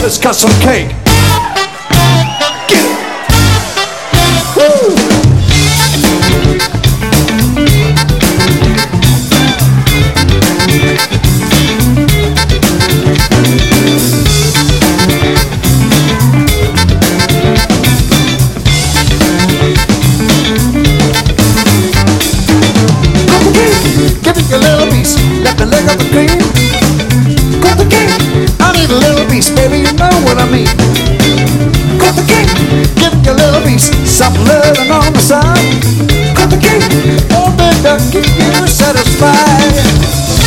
let's cut some cake. Get it. Woo. Give me a little piece, let me lick up the cream. Cut the cake, I need a little piece, baby, you know what I mean. Cut the cake, give me a little piece, something living on the side. Cut the cake, oh baby, keep you satisfied.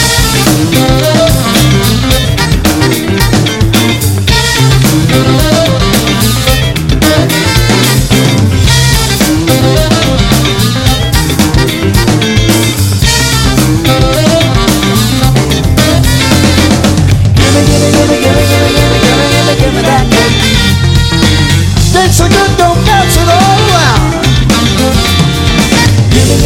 Give me that cake. Tastes so good, don't pass it all around. Give me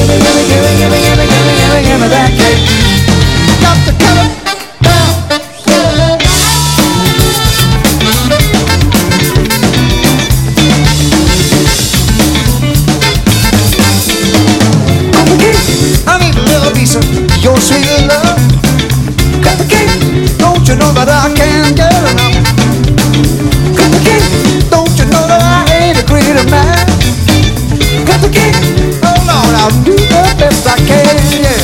that cake. Got to cut it down. Cut the cake, I need a little piece of your sweet love. Cut the cake, don't you know that I can't get enough? Cut the cake, don't you know that I ain't a greedy man? Cut the cake, oh Lord, I'll do the best I can, yeah.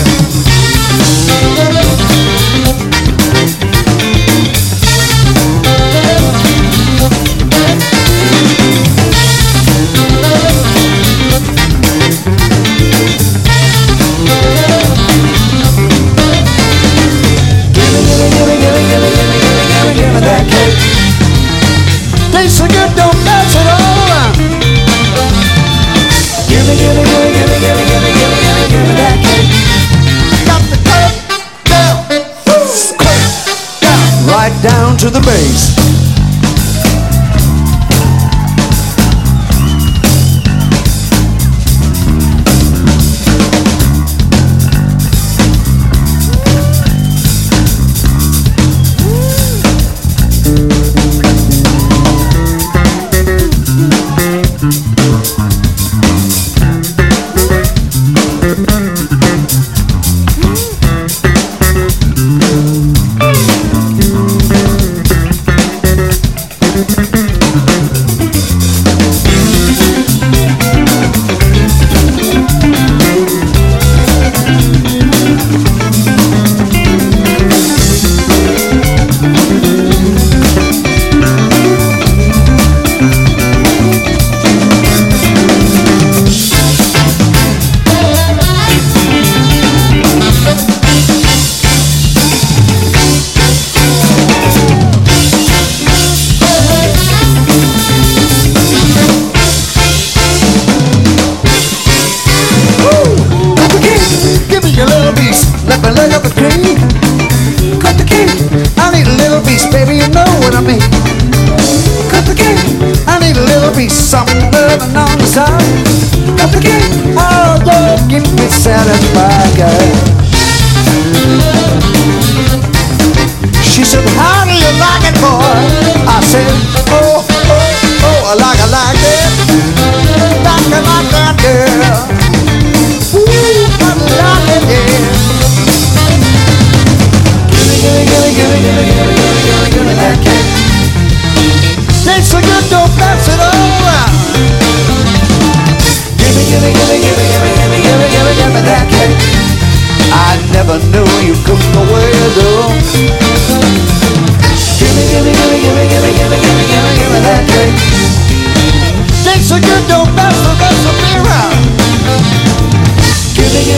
Give me that cake. Tastes so good, don't pass it all around. Give me that cake. Got to cut it down, cut it down, right down to the base. Satisfied girl. She said, how do you like it, boy? I said, oh, I like it, like that, girl. Ooh, I like it, yeah. Give me that cake. Tastes so good, don't pass it all around. Give me that cake. I never knew you could go away, though. Give me that cake. Tastes so good, don't pass the recipe around. Give me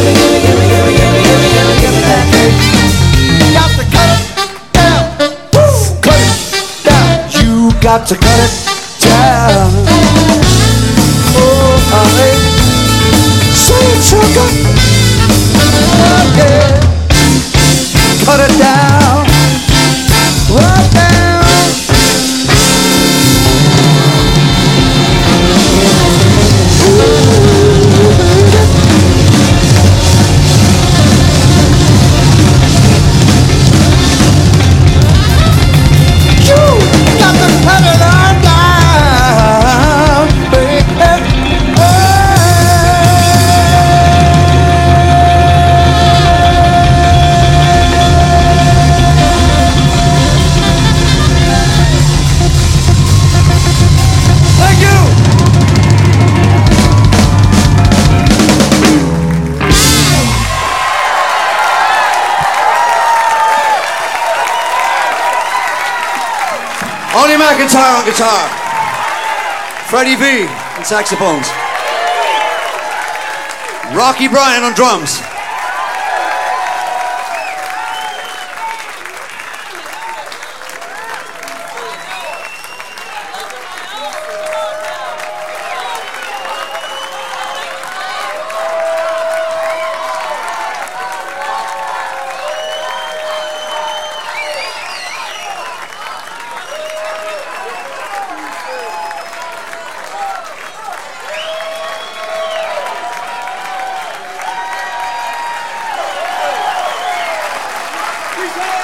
that cake. Got to cut it down. Woo, cut it down. You got to cut it down. Oh, honey. Sweet sugar, yeah. Cut it down, right down. You got the Ollie McIntyre on guitar. Freddie V on saxophones. Rocky Bryan on drums. We go!